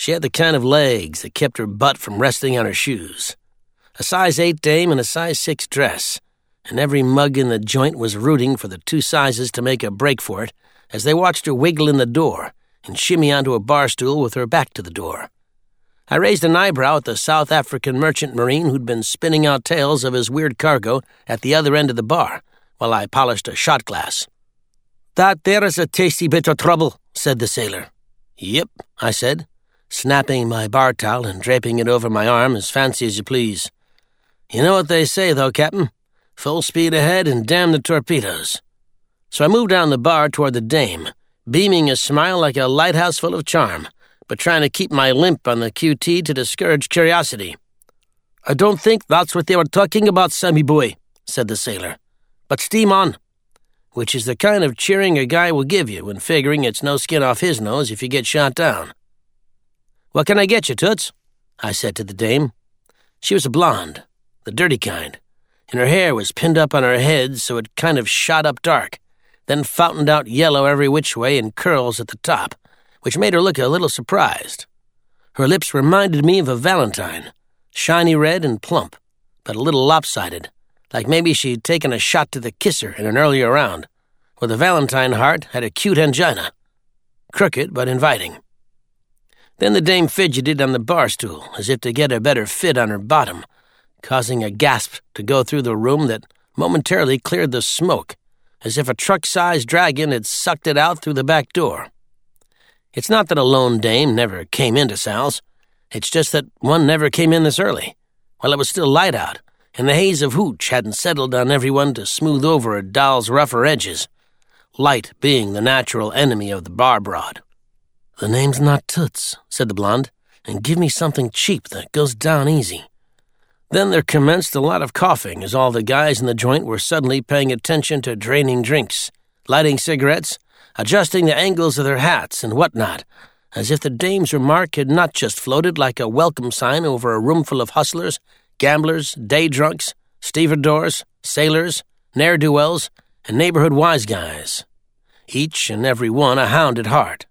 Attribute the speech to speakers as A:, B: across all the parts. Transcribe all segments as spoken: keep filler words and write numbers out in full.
A: She had the kind of legs that kept her butt from resting on her shoes. A size eight dame and a size six dress, and every mug in the joint was rooting for the two sizes to make a break for it as they watched her wiggle in the door and shimmy onto a bar stool with her back to the door. I raised an eyebrow at the South African merchant marine who'd been spinning out tales of his weird cargo at the other end of the bar while I polished a shot glass. "That there is a tasty bit of trouble," said the sailor. "Yep," I said, snapping my bar towel and draping it over my arm as fancy as you please. "You know what they say, though, Captain? Full speed ahead and damn the torpedoes." So I moved down the bar toward the dame, beaming a smile like a lighthouse full of charm, but trying to keep my limp on the Q T to discourage curiosity. "I don't think that's what they were talking about, Sammy boy," said the sailor. "But steam on," which is the kind of cheering a guy will give you when figuring it's no skin off his nose if you get shot down. "What can I get you, Toots?" I said to the dame. She was a blonde, the dirty kind, and her hair was pinned up on her head so it kind of shot up dark, then fountained out yellow every which way in curls at the top, which made her look a little surprised. Her lips reminded me of a valentine, shiny red and plump, but a little lopsided, like maybe she'd taken a shot to the kisser in an earlier round, where the valentine heart had a cute angina. Crooked but inviting. Then the dame fidgeted on the bar stool, as if to get a better fit on her bottom, causing a gasp to go through the room that momentarily cleared the smoke, as if a truck-sized dragon had sucked it out through the back door. It's not that a lone dame never came into Sal's. It's just that one never came in this early, while it was still light out, and the haze of hooch hadn't settled on everyone to smooth over a doll's rougher edges, light being the natural enemy of the bar broad. "The name's not Toots," said the blonde, "and give me something cheap that goes down easy." Then there commenced a lot of coughing as all the guys in the joint were suddenly paying attention to draining drinks, lighting cigarettes, adjusting the angles of their hats and whatnot, as if the dame's remark had not just floated like a welcome sign over a roomful of hustlers, gamblers, day drunks, stevedores, sailors, ne'er-do-wells, and neighborhood wise guys, each and every one a hound at heart.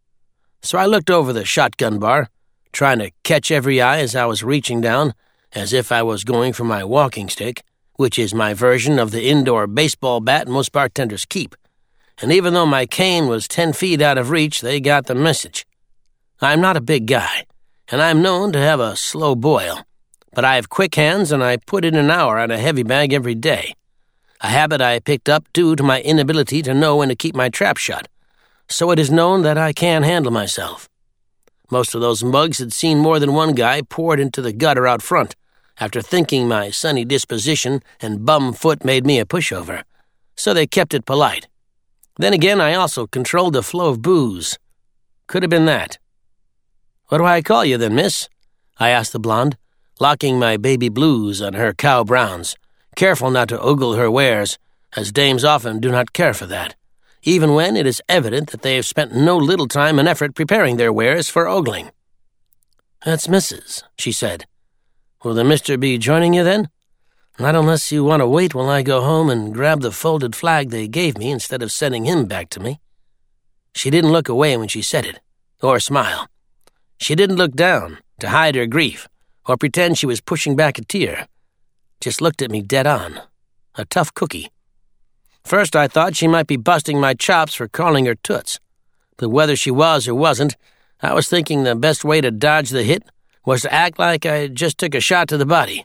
A: So I looked over the shotgun bar, trying to catch every eye as I was reaching down, as if I was going for my walking stick, which is my version of the indoor baseball bat most bartenders keep. And even though my cane was ten feet out of reach, they got the message. I'm not a big guy, and I'm known to have a slow boil, but I have quick hands and I put in an hour on a heavy bag every day, a habit I picked up due to my inability to know when to keep my trap shut, so it is known that I can handle myself. Most of those mugs had seen more than one guy poured into the gutter out front, after thinking my sunny disposition and bum foot made me a pushover, so they kept it polite. Then again, I also controlled the flow of booze. Could have been that. "What do I call you then, miss?" I asked the blonde, locking my baby blues on her cow browns, careful not to ogle her wares, as dames often do not care for that, even when it is evident that they have spent no little time and effort preparing their wares for ogling. "That's Missus," she said. "Will the mister be joining you then? Not unless you want to wait while I go home and grab the folded flag they gave me instead of sending him back to me." She didn't look away when she said it, or smile. She didn't look down to hide her grief or pretend she was pushing back a tear. Just looked at me dead on. A tough cookie. First I thought she might be busting my chops for calling her Toots, but whether she was or wasn't, I was thinking the best way to dodge the hit was to act like I just took a shot to the body.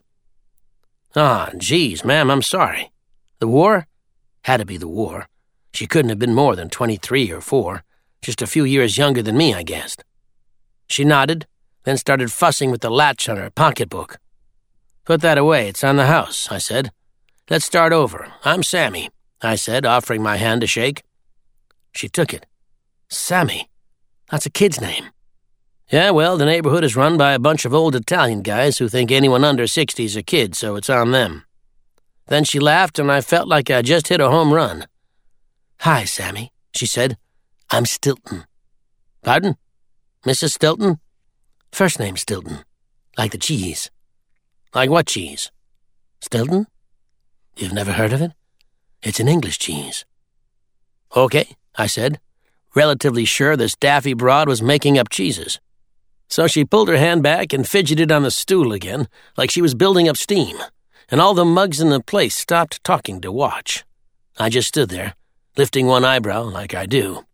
A: "Ah, geez, ma'am, I'm sorry. The war?" Had to be the war. She couldn't have been more than twenty-three or four, just a few years younger than me, I guessed. She nodded, then started fussing with the latch on her pocketbook. "Put that away, it's on the house," I said. "Let's start over. I'm Sammy," I said, offering my hand to shake. She took it. Sammy? That's a kid's name. "Yeah, well, the neighborhood is run by a bunch of old Italian guys who think anyone under sixty is a kid, so it's on them." Then she laughed, and I felt like I just hit a home run. "Hi, Sammy," she said. "I'm Stilton." "Pardon? Missus Stilton?" "First name Stilton, like the cheese." "Like what cheese?" "Stilton? You've never heard of it? It's an English cheese." "Okay," I said, relatively sure this daffy broad was making up cheeses. So she pulled her hand back and fidgeted on the stool again, like she was building up steam, and all the mugs in the place stopped talking to watch. I just stood there, lifting one eyebrow like I do.